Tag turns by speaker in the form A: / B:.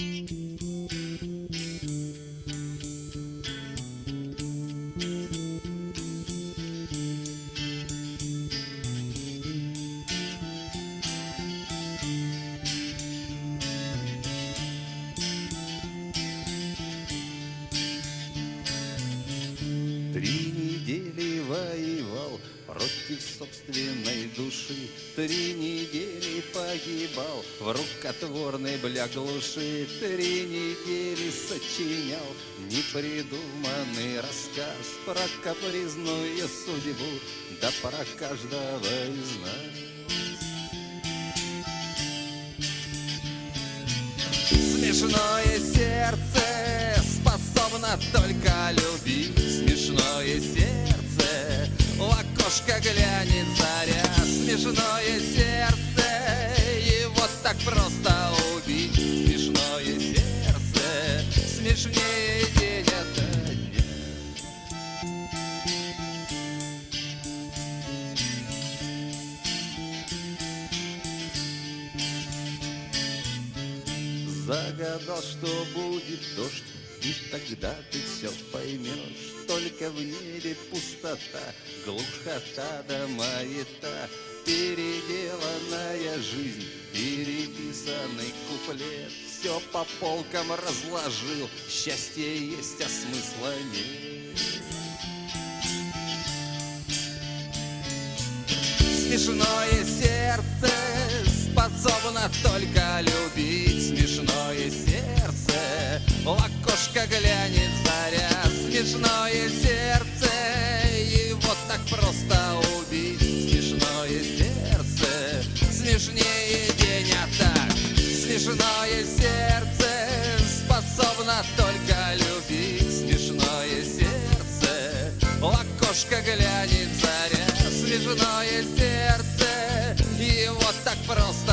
A: 3 недели воевал против собственной души, 3 недели погибал в рукотворной бля глуши, 3 недели сочинял непридуманный рассказ про капризную судьбу, да про каждого из нас. Смешное сердце способно только любить, смешное сердце, в окошко глянет заря, смешное сердце, его так просто убить, смешное сердце, смешнее день ото дня. Загадал, что будет дождь, и тогда ты все поймешь. Только в небе пустота, глухота да маята, переделанная жизнь, переписанный куплет. Все по полкам разложил, счастье есть, а смысла нет. Смешное сердце способно только любить, смешное сердце, в окошко глянет заря, смешное сердце, его так просто убить, смешное сердце, смешнее день атак, смешное сердце способно только любить, смешное сердце, в окошко глянет заря, смешное сердце, его так просто